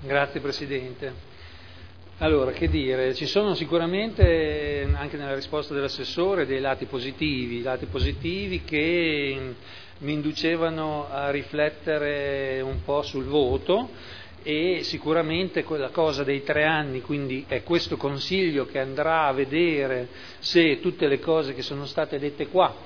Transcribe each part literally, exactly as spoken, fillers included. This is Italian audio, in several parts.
Grazie Presidente. Allora, che dire, ci sono sicuramente anche nella risposta dell'assessore dei lati positivi, lati positivi che mi inducevano a riflettere un po' sul voto, e sicuramente quella cosa dei tre anni, quindi è questo Consiglio che andrà a vedere se tutte le cose che sono state dette qua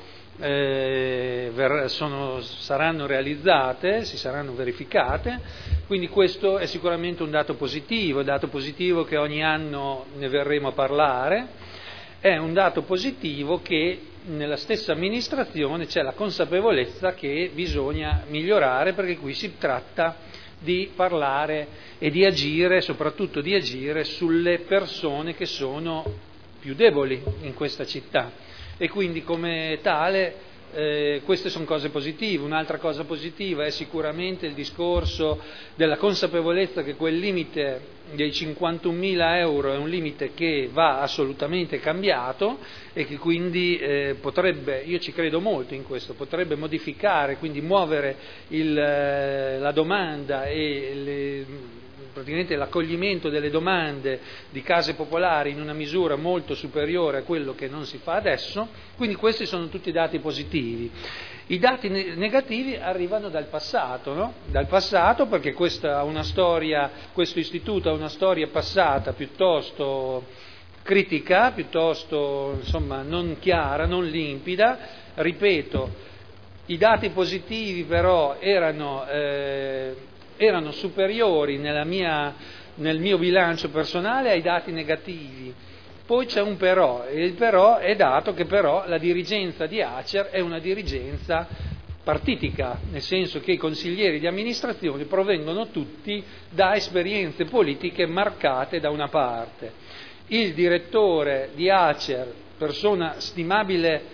Eh, sono, saranno realizzate, si saranno verificate, quindi questo è sicuramente un dato positivo, è un dato positivo che ogni anno ne verremo a parlare, è un dato positivo che nella stessa amministrazione c'è la consapevolezza che bisogna migliorare, perché qui si tratta di parlare e di agire, soprattutto di agire sulle persone che sono più deboli in questa città. E quindi come tale eh, queste sono cose positive. Un'altra cosa positiva è sicuramente il discorso della consapevolezza che quel limite dei cinquantunomila euro è un limite che va assolutamente cambiato e che quindi eh, potrebbe, io ci credo molto in questo, potrebbe modificare, quindi muovere il, la domanda e le, praticamente l'accoglimento delle domande di case popolari in una misura molto superiore a quello che non si fa adesso, quindi questi sono tutti dati positivi. I dati negativi arrivano dal passato, no? Dal passato, perché questa ha una storia, questo istituto ha una storia passata piuttosto critica, piuttosto insomma non chiara, non limpida. Ripeto, i dati positivi però erano eh, erano superiori nella mia, nel mio bilancio personale ai dati negativi. Poi c'è un però, e il però è dato che però la dirigenza di Acer è una dirigenza partitica, nel senso che i consiglieri di amministrazione provengono tutti da esperienze politiche marcate da una parte. Il direttore di Acer, persona stimabile,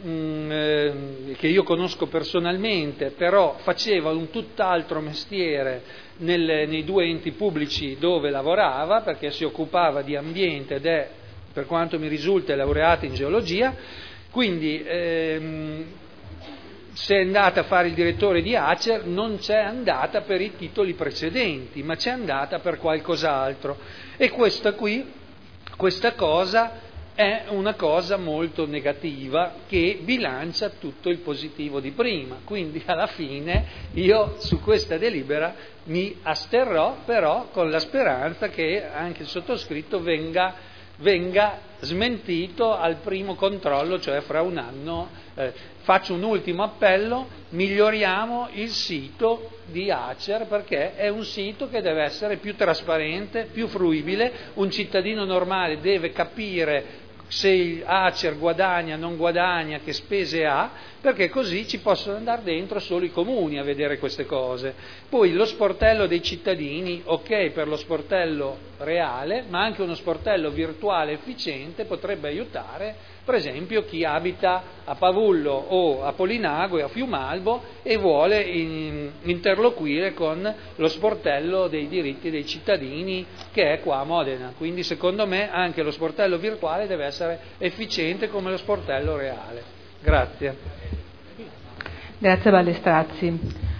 che io conosco personalmente, però faceva un tutt'altro mestiere nelle, nei due enti pubblici dove lavorava, perché si occupava di ambiente ed è, per quanto mi risulta, laureato in geologia, quindi ehm, se è andata a fare il direttore di Acer non c'è andata per i titoli precedenti, ma c'è andata per qualcos'altro, e questa qui, questa cosa è una cosa molto negativa che bilancia tutto il positivo di prima. Quindi alla fine io su questa delibera mi asterrò, però con la speranza che anche il sottoscritto venga, venga smentito al primo controllo, cioè fra un anno. Eh, faccio un ultimo appello: miglioriamo il sito di Acer, perché è un sito che deve essere più trasparente, più fruibile. Un cittadino normale deve capire se Acer guadagna, non guadagna, che spese ha, perché così ci possono andare dentro solo i comuni a vedere queste cose. Poi lo sportello dei cittadini, ok per lo sportello reale, ma anche uno sportello virtuale efficiente potrebbe aiutare, per esempio, chi abita a Pavullo o a Polinago e a Fiumalbo e vuole in, interloquire con lo sportello dei diritti dei cittadini che è qua a Modena. Quindi secondo me anche lo sportello virtuale deve essere efficiente come lo sportello reale. Grazie. Grazie Ballestrazzi.